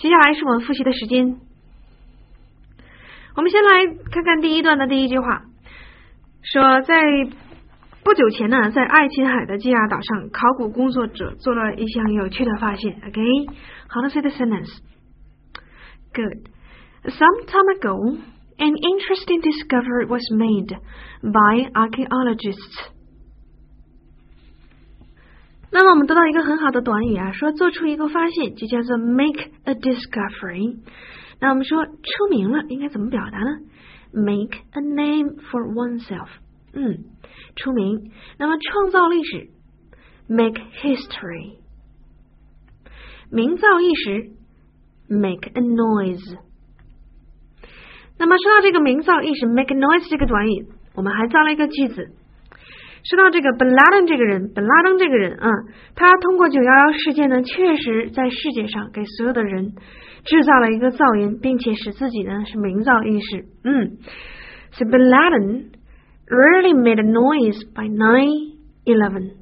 接下来是我们复习的时间。我们先来看看第一段的第一句话，说在不久前呢，在爱琴海的基亚岛上，考古工作者做了一项有趣的发现。Okay, how to say the sentence? Good. Some time ago, an interesting discovery was made by archaeologists. 那么我们得到一个很好的短语啊，说做出一个发现就叫做 make a discovery。那我们说出名了应该怎么表达呢？ Make a name for oneself。出名。那么创造历史 make history。名噪一时 make a noise。那么说到这个名噪一时 make a noise 这个短语，我们还造了一个句子。说到这个本拉登这个人，他通过911事件呢，确实在世界上给所有的人制造了一个噪音，并且使自己呢是名噪一时。So Bin Laden really made a noise by 9/11.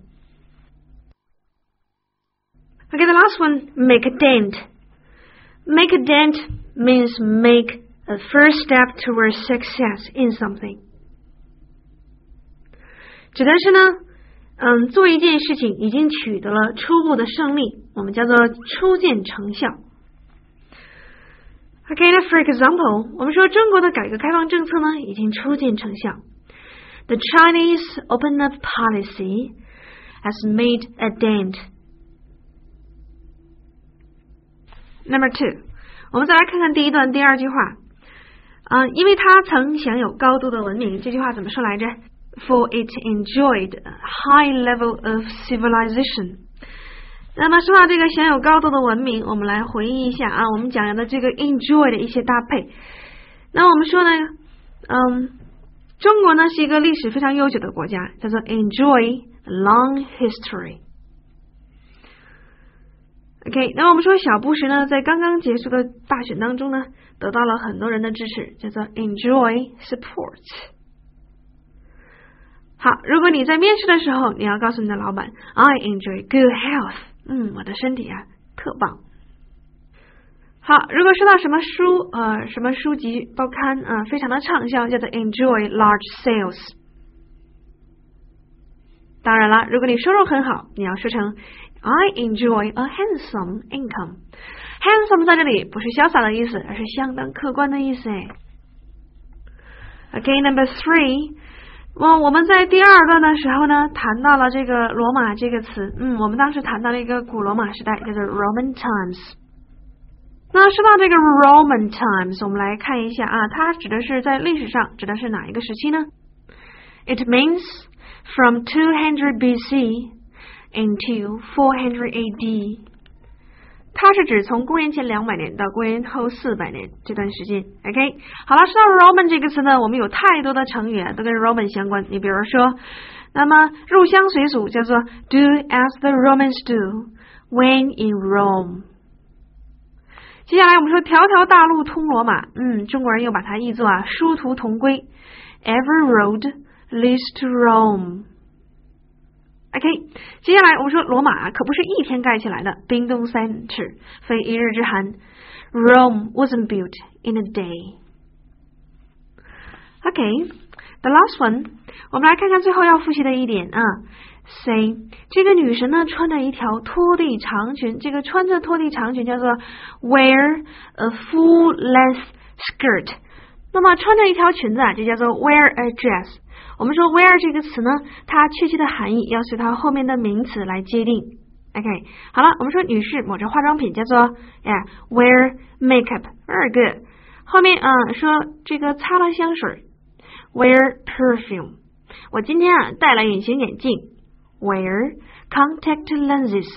Okay, the last one, make a dent. Make a dent means make a first step towards success in something. 指的是呢，做一件事情已经取得了初步的胜利，我们叫做初见成效。Okay, now for example, 我们说中国的改革开放政策呢，已经初见成效。The Chinese open up policy has made a dent. Number 2, 我们再来看看第一段第二句话。因为它曾享有高度的文明，这句话怎么说来着？For it enjoyed a high level of civilization. 那么说到这个享有高度的文明，我们来回忆一下啊，我们讲的这个 enjoy 的一些搭配。那我们说呢，中国呢是一个历史非常悠久的国家，叫做 enjoy a long history. OK, 那我们说小布什呢，在刚刚结束的大选当中呢，得到了很多人的支持，叫做 enjoy support. 好，如果你在面试的时候，你要告诉你的老板 I enjoy good health. 我的身体啊特棒。好，如果说到什么书籍报刊非常的畅销，叫做 enjoy large sales. 当然了，如果你收入很好，你要说成 I enjoy a handsome income. Handsome 在这里不是潇洒的意思，而是相当客观的意思。Okay, number 3. 我们在第二段的时候呢，谈到了这个罗马这个词。我们当时谈到了一个古罗马时代，叫做 Roman Times。那说到这个 Roman Times， 我们来看一下啊，它指的是在历史上指的是哪一个时期呢？ It means from 200 BC into 400 AD。它是指从公元前200年到公元后400年这段时间。OK， 好了，说到 Roman 这个词呢，我们有太多的成语都跟 Roman 相关。你比如说，那么入乡随俗叫做 Do as the Romans do when in Rome。接下来我们说条条大路通罗马，中国人又把它译作殊途同归 Every road leads to Rome。OK， 接下来我们说罗马可不是一天盖起来的，冰冻3尺，非一日之寒。Rome wasn't built in a day. Okay, the last one， 我们来看看最后要复习的一点Say， 这个女神呢穿着一条拖地长裙，这个穿着拖地长裙叫做 wear a full length skirt。那么穿着一条裙子就叫做 wear a dress。我们说 wear 这个词呢，它确切的含义要随它后面的名词来界定。OK， 好了，我们说女士抹着化妆品叫做wear makeup. Very good。后面说这个擦了香水 wear perfume。我今天戴了隐形眼镜 wear contact lenses。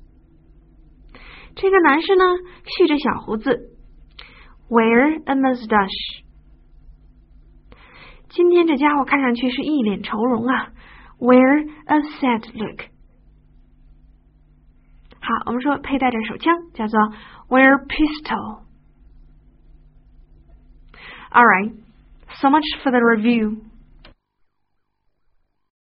这个男士呢蓄着小胡子 wear a mustache。今天这家伙看上去是一脸愁容wear a sad look。 好，我们说佩戴着手枪叫做 wear pistol。 Alright, so much for the review.